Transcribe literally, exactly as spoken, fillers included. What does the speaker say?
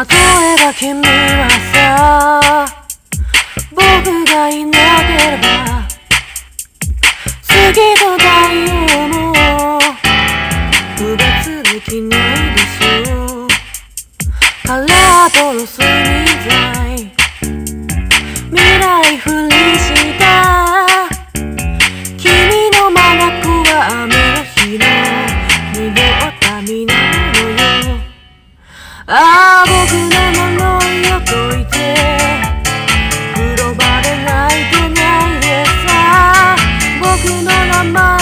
例えば君はさ、僕がいなければ月と太陽も区別できないでしょう。カラーとの睡眠剤、未来ふりした君の眼は雨の日の濁った水なのよ。ああ僕の呪いを解いて風呂場で泣いてないでさ、僕の名前